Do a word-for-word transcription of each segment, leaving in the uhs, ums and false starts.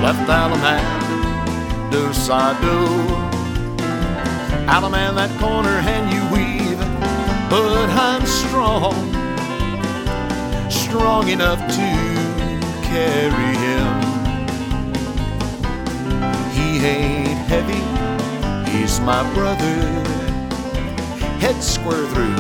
left Alaman, do sado. Alaman, that corner and you weave, but I'm strong, strong enough to carry him. He ain't heavy, he's my brother, head square through.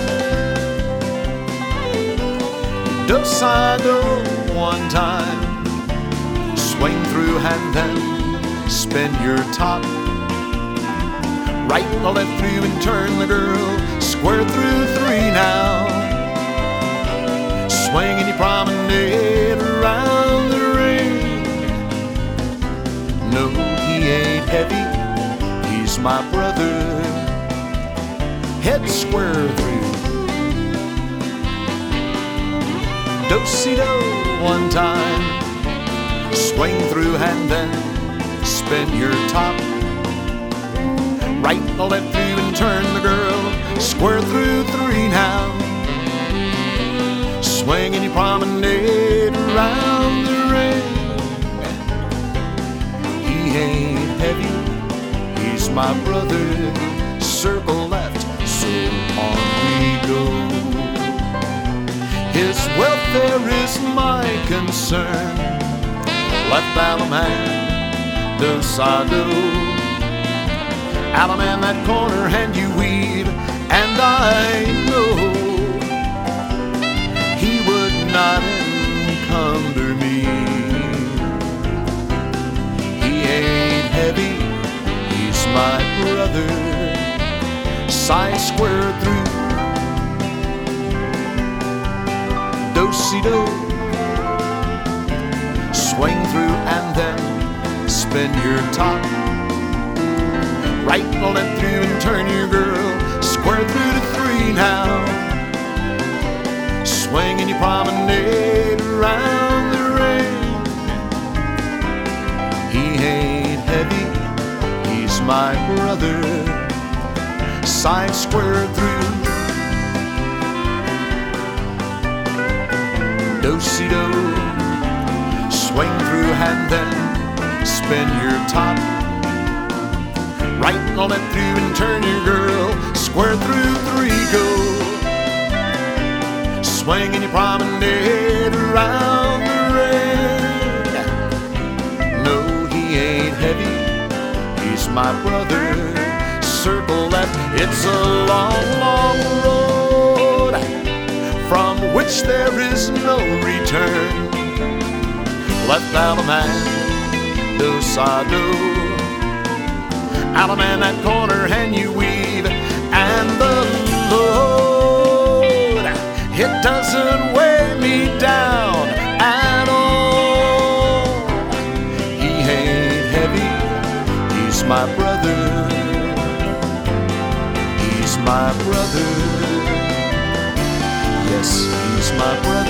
Do sado one time, swing through and then spin your top. Right and left through and turn the girl, square through three now. Swing and you promenade around the ring. No, he ain't heavy, he's my brother, head square through. Do-si-do one time, swing through and then spin your top. Right and left through and turn the girl, square through three now. Swing and you promenade around the ring. He ain't heavy, he's my brother, circle left, so on we go. His welfare is my concern, left Alaman, do sado. Alaman, that corner and you weave, and I know he would not encumber me. He ain't heavy, he's my brother, side square through. Do-si-do, swing through and then spin your top. Right and left through and turn your girl, square through to three now. Swing and you promenade around the ring. He ain't heavy, he's my brother, side square through. Do-si-do, swing through and then spin your top. Right and left through and turn your girl, square through three go. Swing and you promenade around the ring. No, he ain't heavy, he's my brother, circle left. It's a long, long road from which there is no return. Left Alaman, do sado. Alaman, that corner and you weave, and the load, it doesn't weigh me down at all. He ain't heavy, he's my brother, he's my brother, yes, he's my brother.